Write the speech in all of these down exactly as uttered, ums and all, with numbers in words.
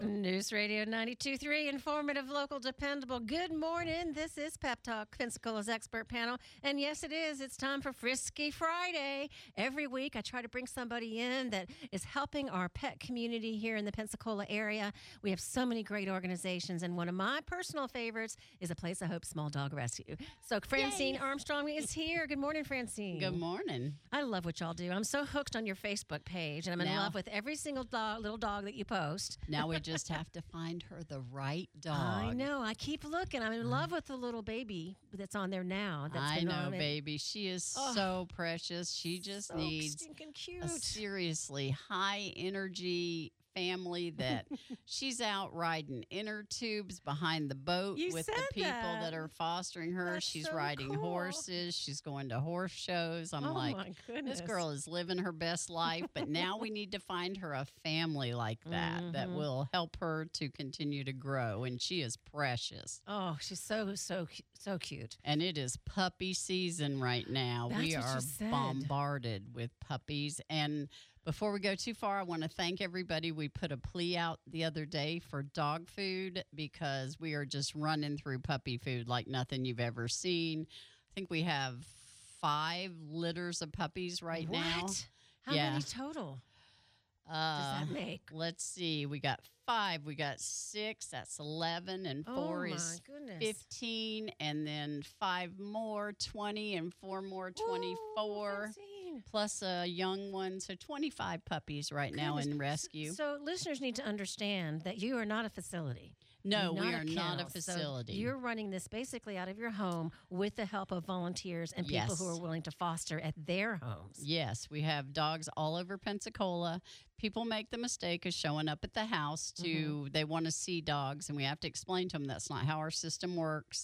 News Radio ninety-two point three, informative, local, dependable. Good morning. This is Pep Talk, Pensacola's expert panel. And yes, it is. It's time for Frisky Friday. Every week, I try to bring somebody in that is helping our pet community here in the Pensacola area. We have so many great organizations, and one of my personal favorites is A Place of Hope Small Dog Rescue. So Francine Yay. Armstrong is here. Good morning, Francine. Good morning. I love what y'all do. I'm so hooked on your Facebook page, and I'm in now, love with every single dog, little dog that you post. Now we just have to find her the right dog. I know. I keep looking. I'm in love with the little baby that's on there now. That's I been know, on it. baby. She is Oh, so precious. She just so needs stinking cute. a seriously high energy family that she's out riding inner tubes behind the boat You with the said people that. that are fostering her. That's She's so riding cool. horses. She's going to horse shows. I'm Oh, like, my goodness. this girl is living her best life, but now we need to find her a family like that Mm-hmm. that will help her to continue to grow, and she is precious. Oh, she's so, so, cu- so cute. And it is puppy season right now. That's we what you are said. bombarded with puppies. And before we go too far, I want to thank everybody. We put a plea out the other day for dog food because we are just running through puppy food like nothing you've ever seen. I think we have five litters of puppies right what? now. How Yeah. many total Uh, does that make? Let's see. We got five. We got six. That's eleven. And four oh, is my goodness. fifteen. And then five more, twenty. And four more, twenty-four. Ooh, Francine. Plus a young one. So twenty-five puppies right now Goodness. in rescue. So listeners need to understand that you are not a facility. No, You're we not are a not a kennel. So facility. you're running this basically out of your home with the help of volunteers and people Yes. who are willing to foster at their homes. Yes, we have dogs all over Pensacola. People make the mistake of showing up at the house to, Mm-hmm. they want to see dogs, and we have to explain to them that's not how our system works.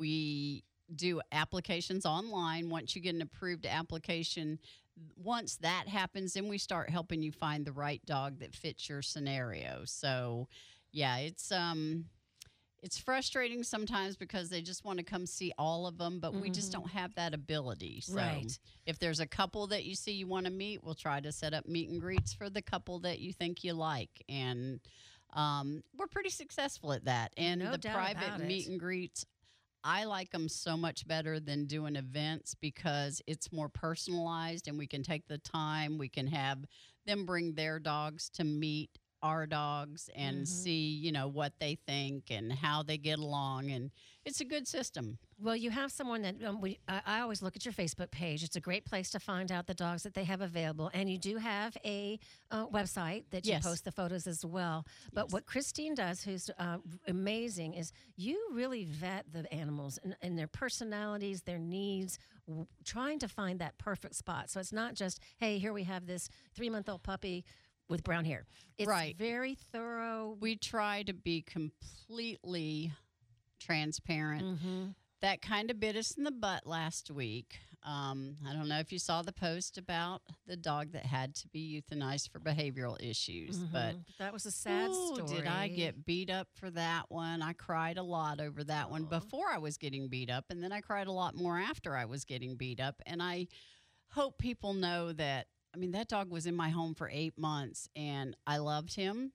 We do applications online. Once you get an approved application, once that happens, then we start helping you find the right dog that fits your scenario. So, yeah, it's um, it's frustrating sometimes because they just want to come see all of them, but we just don't have that ability. So, Right. if there's a couple that you see you want to meet, we'll try to set up meet and greets for the couple that you think you like, and um, we're pretty successful at that. And No the doubt private about meet it. and greets, I like them so much better than doing events because it's more personalized, and we can take the time. We can have them bring their dogs to meet our dogs and Mm-hmm. see, you know, what they think and how they get along. And it's a good system. Well, you have someone that um, we, I, I always look at your Facebook page. It's a great place to find out the dogs that they have available. And you do have a uh, website that you Yes. post the photos as well. But Yes. what Christine does, who's uh, amazing, is you really vet the animals and, and their personalities, their needs, w- trying to find that perfect spot. So it's not just, hey, here we have this three-month-old puppy with brown hair. It's Right. very thorough. We try to be completely transparent. Mm-hmm. That kind of bit us in the butt last week. Um, I don't know if you saw the post about the dog that had to be euthanized for behavioral issues, but Mhm. that was a sad ooh, story. did I get beat up for that one? I cried a lot over that one Aw. before I was getting beat up, and then I cried a lot more after I was getting beat up. And I hope people know that, I mean, that dog was in my home for eight months, and I loved him,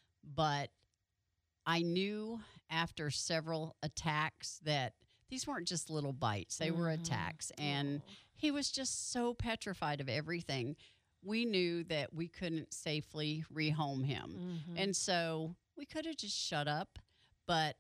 but I knew after several attacks that these weren't just little bites. They were Mhm. attacks. And Aw. he was just so petrified of everything. We knew that we couldn't safely rehome him. Mhm. And so we could have just shut up, but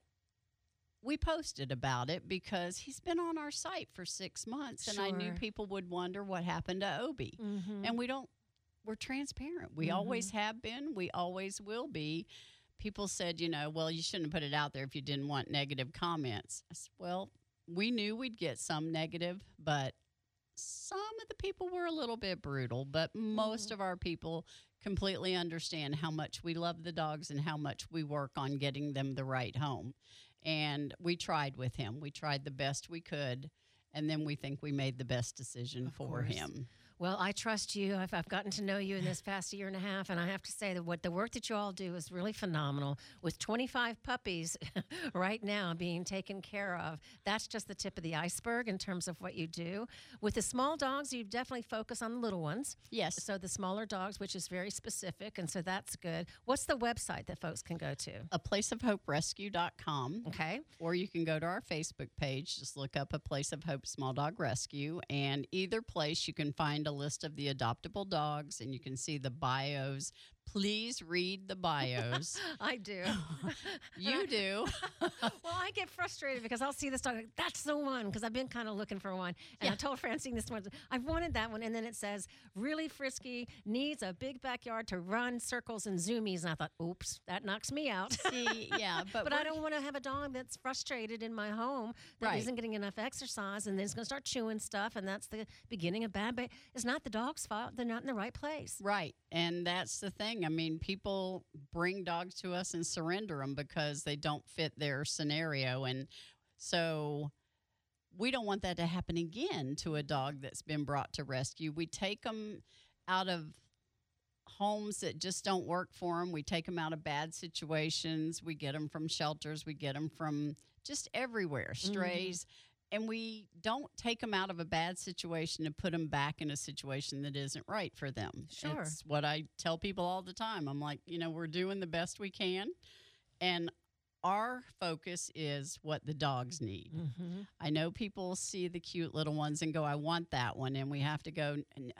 we posted about it because he's been on our site for six months. And I knew Sure. people would wonder what happened to Obi. Mhm. And we don't, we're transparent. We Mhm. always have been. We always will be. People said, you know, well, you shouldn't put it out there if you didn't want negative comments. I said, well, we knew we'd get some negative, but some of the people were a little bit brutal. But most Mhm. of our people completely understand how much we love the dogs and how much we work on getting them the right home. And we tried with him. We tried the best we could. And then we think we made the best decision Of for course. him. Well, I trust you. I've, I've gotten to know you in this past year and a half, and I have to say that what the work that you all do is really phenomenal. With twenty-five puppies right now being taken care of, that's just the tip of the iceberg in terms of what you do. With the small dogs, you definitely focus on the little ones. Yes. So the smaller dogs, which is very specific, and so that's good. What's the website that folks can go to? a place of hope rescue dot com. Okay. Or you can go to our Facebook page. Just look up A Place of Hope Small Dog Rescue. And either place, you can find a list of the adoptable dogs and you can see the bios. Please read the bios. I do. You do. Well, I get frustrated because I'll see this dog, like, that's the one, because I've been kind of looking for one. And Yeah. I told Francine this one, I wanted that one. And then it says, really frisky, needs a big backyard to run circles and zoomies. And I thought, oops, that knocks me out. See, yeah, but, But I we're- don't want to have a dog that's frustrated in my home that Right. not getting enough exercise and then it's going to start chewing stuff. And that's the beginning of bad. But it's not the dog's fault. They're not in the right place. Right. And that's the thing. I mean, people bring dogs to us and surrender them because they don't fit their scenario. And so we don't want that to happen again to a dog that's been brought to rescue. We take them out of homes that just don't work for them. We take them out of bad situations. We get them from shelters. We get them from just everywhere, strays. And we don't take them out of a bad situation and put them back in a situation that isn't right for them. Sure. It's what I tell people all the time. I'm like, you know, we're doing the best we can. And our focus is what the dogs need. Mm-hmm. I know people see the cute little ones and go, I want that one. And we have to go, "N-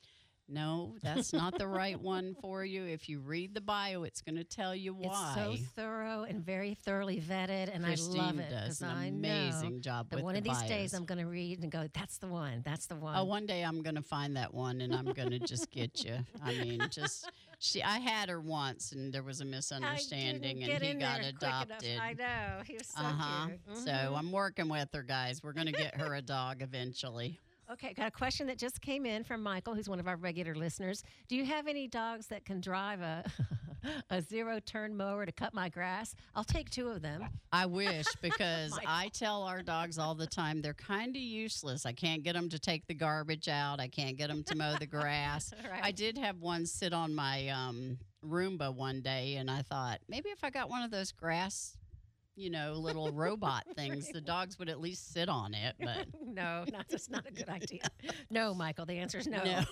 no, that's not the right one for you. If you read the bio, it's going to tell you why. It's so thorough and very thoroughly vetted, and Christine I love it does because an I amazing know job that with one the of these days bios. I'm going to read and go, "That's the one. That's the one." Oh, one day I'm going to find that one and I'm going to just get you. I mean, just she. I had her once and there was a I misunderstanding didn't and get he in got there quick enough. adopted. I know he was so Uh huh. cute. So Mhm. I'm working with her, guys. We're going to get her a dog eventually. Okay, got a question that just came in from Michael, who's one of our regular listeners. Do you have any dogs that can drive a a zero turn mower to cut my grass? I'll take two of them. I wish because Michael. I tell our dogs all the time they're kind of useless. I can't get them to take the garbage out. I can't get them to mow the grass. Right. I did have one sit on my um, Roomba one day, and I thought maybe if I got one of those grass, you know, little robot things, the dogs would at least sit on it. But No, not, that's not a good idea. No, Michael, the answer is no. no,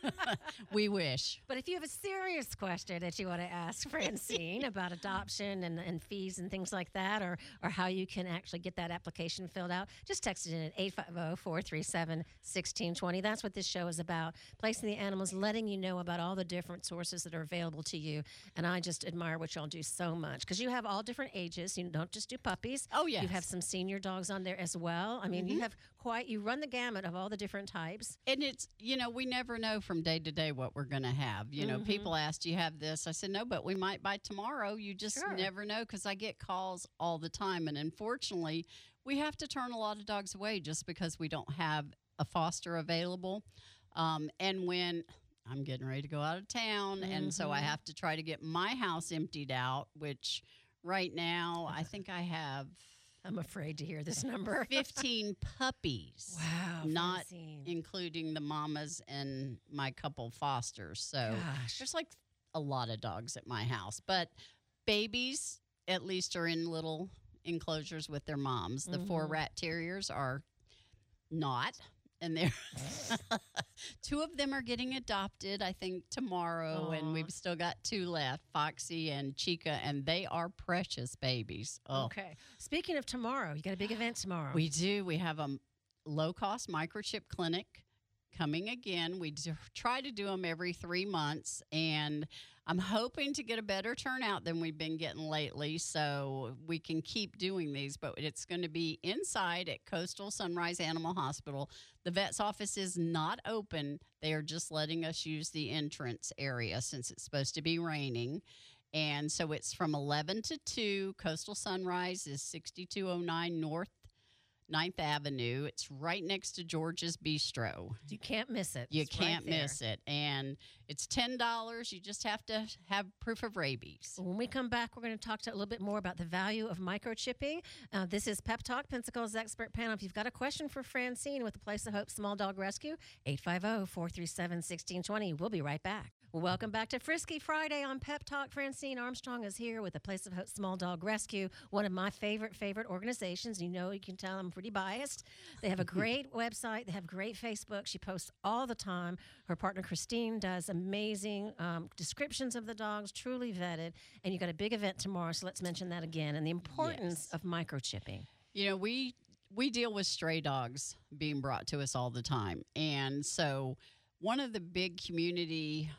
we wish. But if you have a serious question that you want to ask Francine about adoption and, and fees and things like that, or or how you can actually get that application filled out, just text it in at eight five zero, four three seven, one six two zero. That's what this show is about, placing the animals, letting you know about all the different sources that are available to you. And I just admire what y'all do so much because you have all different ages. You don't just do puppies. Oh, yes. You have some senior dogs on there as well. I mean, you Mhm. have quite, you run the gamut of all the different types. And it's, you know, we never know from day to day what we're going to have. You know, Mhm. people ask, do you have this? I said, no, but we might by tomorrow. You just Sure. never know because I get calls all the time. And unfortunately, we have to turn a lot of dogs away just because we don't have a foster available. Um, and when I'm getting ready to go out of town, and so I Mhm. have to try to get my house emptied out, which right now I think I have I'm afraid to hear this number. fifteen puppies. Wow. Not Francine. including the mamas and my couple fosters. So Gosh. there's like a lot of dogs at my house, but babies at least are in little enclosures with their moms. The four Mhm. rat terriers are not. And they're two of them are getting adopted, I think, tomorrow, and Aw. we've still got two left, Foxy and Chica, and they are precious babies. Oh, Okay. Speaking of tomorrow, you got a big event tomorrow. we do. We have a low-cost microchip clinic coming again. We do, try to do them every three months, and I'm hoping to get a better turnout than we've been getting lately so we can keep doing these, but it's going to be inside at Coastal Sunrise Animal Hospital. The vet's office is not open. They are just letting us use the entrance area since it's supposed to be raining. And so it's from eleven to two. Coastal Sunrise is sixty-two oh nine North ninth Avenue. It's right next to George's Bistro. You can't miss it. You It's right can't there. miss it. And it's ten dollars. You just have to have proof of rabies. When we come back, we're going to talk to a little bit more about the value of microchipping. Uh, this is Pep Talk, Pensacola's expert panel. If you've got a question for Francine with the Place of Hope Small Dog Rescue, eight five zero, four three seven, one six two zero. We'll be right back. Welcome back to Frisky Friday on Pep Talk. Francine Armstrong is here with the Place of Hope Small Dog Rescue, one of my favorite, favorite organizations. You know, you can tell I'm pretty biased. They have a great website. They have great Facebook. She posts all the time. Her partner, Christine, does amazing um, descriptions of the dogs, truly vetted. And you got a big event tomorrow, so let's mention that again, and the importance Yes. of microchipping. You know, we we deal with stray dogs being brought to us all the time. And so one of the big community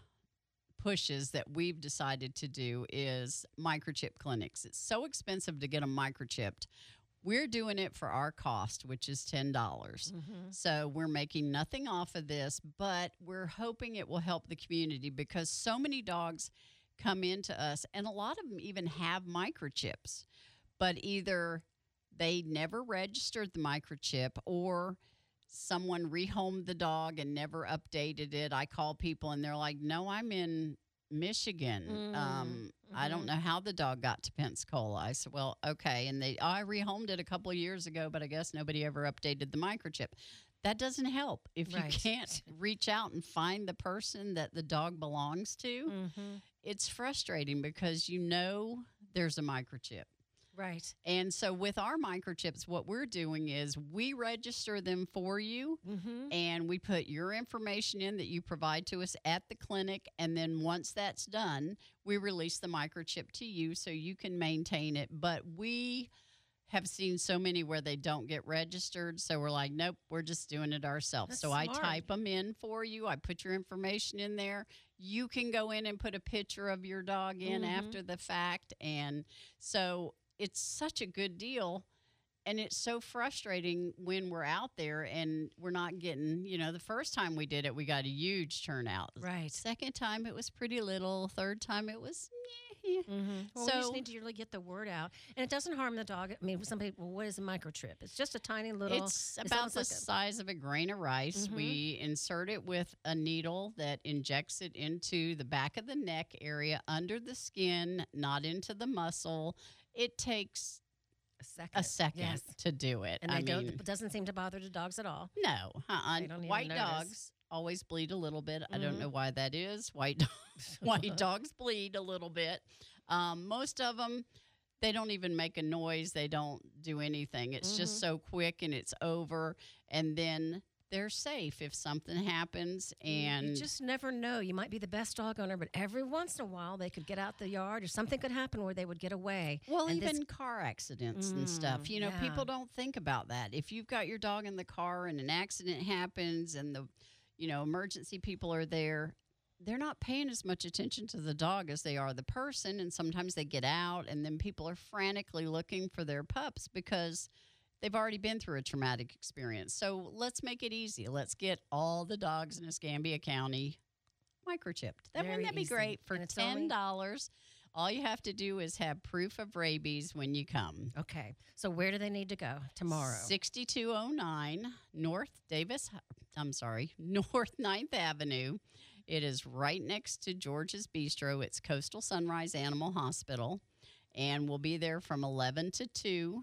pushes that we've decided to do is microchip clinics. It's so expensive to get them microchipped. We're doing it for our cost, which is ten dollars. Mm-hmm. So we're making nothing off of this, but we're hoping it will help the community because so many dogs come into us, and a lot of them even have microchips, but either they never registered the microchip or someone rehomed the dog and never updated it. I call people and they're like, no, I'm in Michigan. Mm, Um, I don't mhm. know how the dog got to Pensacola. I said, well, okay. And they, oh, I rehomed it a couple of years ago, but I guess nobody ever updated the microchip. That doesn't help. If you Right. can't reach out and find the person that the dog belongs to, Mm-hmm. it's frustrating because you know there's a microchip. Right. And so with our microchips, what we're doing is we register them for you Mm-hmm. and we put your information in that you provide to us at the clinic. And then once that's done, we release the microchip to you so you can maintain it. But we have seen so many where they don't get registered. So we're like, nope, we're just doing it ourselves. That's So I smart. type them in for you. I put your information in there. You can go in and put a picture of your dog in Mhm. after the fact. And so it's such a good deal. And it's so frustrating when we're out there and we're not getting, you know, the first time we did it, we got a huge turnout. Right. Second time, it was pretty little. Third time, it was, yeah. Mm-hmm. Well, we just So- need to really get the word out, and it doesn't harm the dog. I mean, some people, well, what is a microchip? It's just a tiny little. It's it's about almost the like a- size of a grain of rice. Mhm. We insert it with a needle that injects it into the back of the neck area, under the skin, not into the muscle. It takes a second. a second Yes. to do it. And they I don't. mean, It doesn't seem to bother the dogs at all. no, uh-uh. They don't even White notice. dogs always bleed a little bit. I don't Mhm. know why that is. White dogs, white dogs bleed a little bit. Um, most of them, they don't even make a noise. They don't do anything. It's just Mhm. so quick and it's over. And then they're safe if something happens. You- And you just never know. You might be the best dog owner, but every once in a while they could get out the yard, or something could happen where they would get away. well, and this- even car accidents and Mm, stuff. You know, yeah. people don't think about that. If you've got your dog in the car and an accident happens and the, you know, emergency people are there, they're not paying as much attention to the dog as they are the person. And sometimes they get out and then people are frantically looking for their pups because they've already been through a traumatic experience. So let's make it easy. Let's get all the dogs in Escambia County microchipped. That Very wouldn't that be easy. great? For And it's ten only- dollars, all you have to do is have proof of rabies when you come. Okay. So where do they need to go tomorrow? sixty-two oh nine North Davis, I'm sorry, North ninth Avenue. It is right next to George's Bistro. It's Coastal Sunrise Animal Hospital. And we'll be there from eleven to two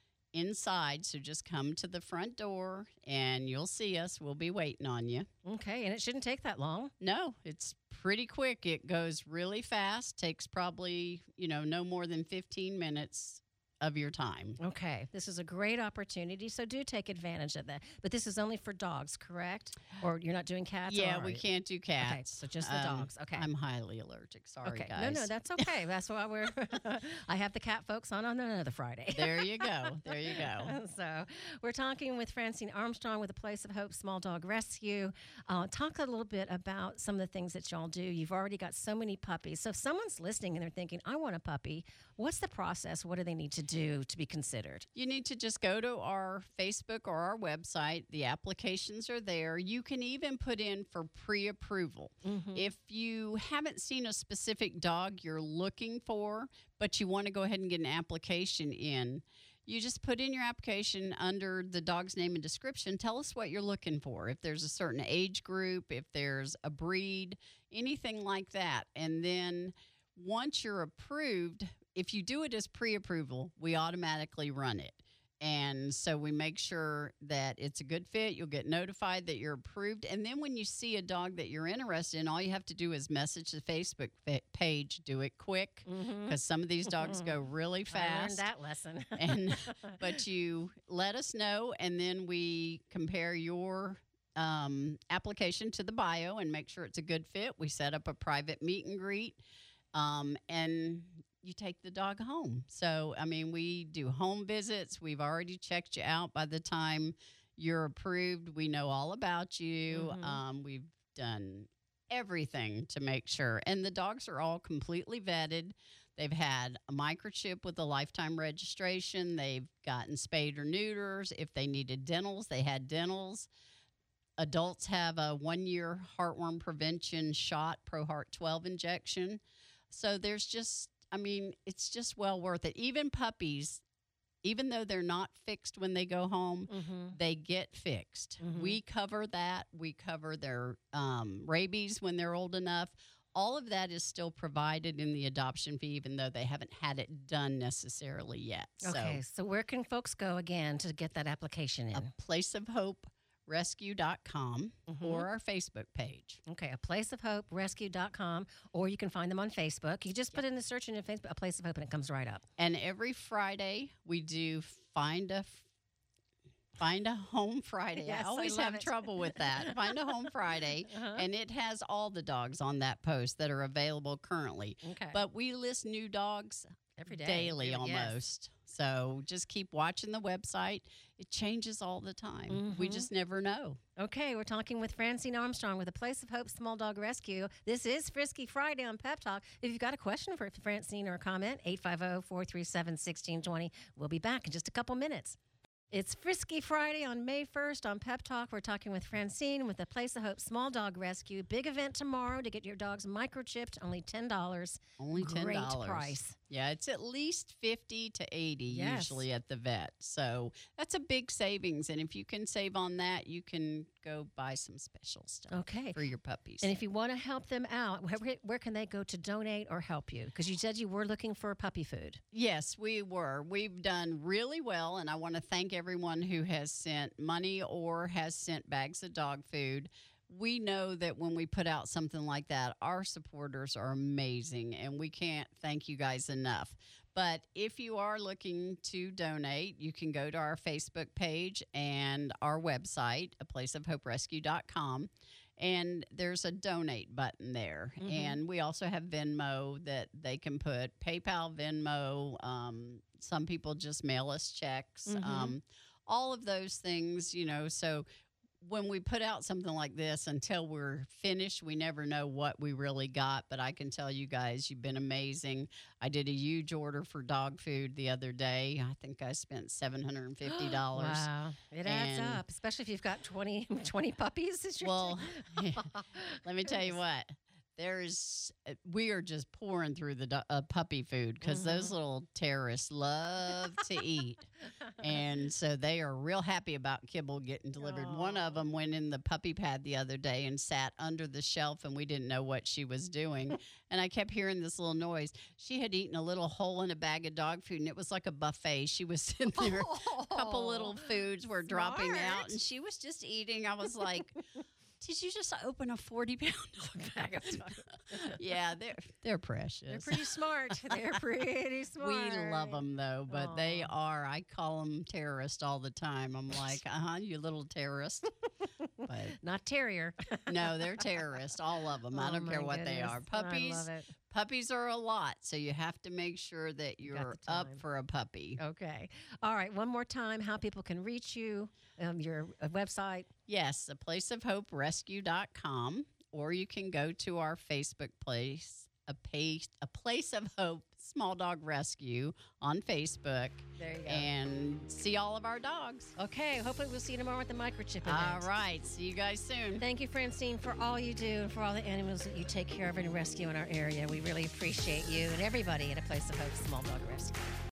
inside. So just come to the front door and you'll see us. We'll be waiting on you. Okay, and it shouldn't take that long. No, it's pretty quick. It goes really fast. Takes probably, you know, no more than fifteen minutes of your time. Okay, this is a great opportunity, so do take advantage of that. But this is only for dogs, correct? Or you're not doing cats? Yeah, or are we you? can't do cats. Okay, so just the Um, dogs. Okay. I'm highly allergic. Sorry, okay. guys. No, no, that's okay. That's why we're. I have the cat folks on on another Friday. There you go. There you go. So we're talking with Francine Armstrong with the Place of Hope Small Dog Rescue. Uh, talk a little bit about some of the things that y'all do. You've already got so many puppies. So if someone's listening and they're thinking, I want a puppy, what's the process? What do they need to do to be considered? You need to just go to our Facebook or our website. The applications are there. You can even put in for pre-approval. Mhm. If you haven't seen a specific dog you're looking for, but you want to go ahead and get an application in, You just put in your application under the dog's name and description. Tell us what you're looking for. If there's a certain age group, if there's a breed, anything like that. And then once you're approved, if you do it as pre-approval, we automatically run it. And so we make sure that it's a good fit. You'll get notified that you're approved. And then when you see a dog that you're interested in, all you have to do is message the Facebook fa- page. Do it quick because Mm-hmm. some of these dogs go really I learned fast. that lesson. and But you let us know, and then we compare your um, application to the bio and make sure it's a good fit. We set up a private meet and greet, um, and you take the dog home. So, I mean, we do home visits. We've already checked you out by the time you're approved. We know all about you. Mhm. Um, we've done everything to make sure. And the dogs are all completely vetted. They've had a microchip with a lifetime registration. They've gotten spayed or neuters. If they needed dentals, they had dentals. Adults have a one-year heartworm prevention shot, ProHeart twelve injection. So there's just, I mean, it's just well worth it. Even puppies, even though they're not fixed when they go home, Mm-hmm. they get fixed. Mhm. We cover that. We cover their um, rabies when they're old enough. All of that is still provided in the adoption fee, even though they haven't had it done necessarily yet. Okay, So, so where can folks go again to get that application in? a place of hope rescue dot com Mhm. or our Facebook page. Okay, a place of hope rescue dot com, or you can find them on Facebook. You just put in the search engine Facebook, a place of hope, and it comes right up. And every Friday we do find a find a home Friday. Yes, I I always love have it. trouble with that. Find a home Friday, Uh-huh. and it has all the dogs on that post that are available currently. Okay, But we list new dogs every day, daily Yes. almost. So just keep watching the website. It changes all the time. We Mhm. just never know. Okay, we're talking with Francine Armstrong with a Place of Hope Small Dog Rescue. This is Frisky Friday on Pep Talk. If you've got a question for Francine or a comment, eight five zero, four three seven, one six two zero. We'll be back in just a couple minutes. It's Frisky Friday on May first on Pep Talk. We're talking with Francine with the Place of Hope Small Dog Rescue. Big event tomorrow to get your dogs microchipped, only ten dollars. Only ten dollars. Great price. Yeah, it's at least fifty to eighty Yes. usually at the vet. So that's a big savings. And if you can save on that, you can go buy some special stuff Okay. for your puppies. And if you want to help them out, where, where can they go to donate or help you? Because you said you were looking for puppy food. Yes, we were. We've done really well, and I want to thank everyone who has sent money or has sent bags of dog food. We know that when we put out something like that, our supporters are amazing, and we can't thank you guys enough. But if you are looking to donate, you can go to our Facebook page and our website, a place of hope rescue dot com. And there's a donate button there. Mhm. And we also have Venmo that they can put PayPal, Venmo. Um, some people just mail us checks. Mhm. Um, all of those things, you know. So when we put out something like this, until we're finished, we never know what we really got. But I can tell you guys, you've been amazing. I did a huge order for dog food the other day. I think I spent seven hundred fifty dollars. Wow. It adds And- up, especially if you've got twenty, twenty puppies. Is your Well, thing. let me tell you what. There's, we are just pouring through the do- uh, puppy food because those little terrorists love to eat. And so they are real happy about kibble getting delivered. One of Aw. them went in the puppy pad the other day and sat under the shelf, and we didn't know what she was doing. And I kept hearing this little noise. She had eaten a little hole in a bag of dog food, and it was like a buffet. She was sitting there. A couple little foods were dropping out, Smart. and she was just eating. I was like, did you just open a forty pound bag of dog? Yeah, they're they're precious. They're pretty smart. They're pretty smart. We love them though, but they Aw. are. I call them terrorists all the time. I'm like, uh huh, you little terrorist. But Not terrier. no, they're terrorists, all of them. I Oh, don't my care what they goodness. are. I Puppies, love it. puppies are a lot, so you have to make sure that You got you're the up time. for a puppy. Okay. All right. One more time, how people can reach you, um, your uh, website. Yes, a place of hope rescue dot com, or you can go to our Facebook place, a page, a place of hope small dog rescue on Facebook, There you go. and see all of our dogs. Okay. Hopefully, we'll see you tomorrow at the microchip event. All right, see you guys soon. Thank you, Francine, for all you do and for all the animals that you take care of and rescue in our area. We really appreciate you and everybody at A Place of Hope Small Dog Rescue.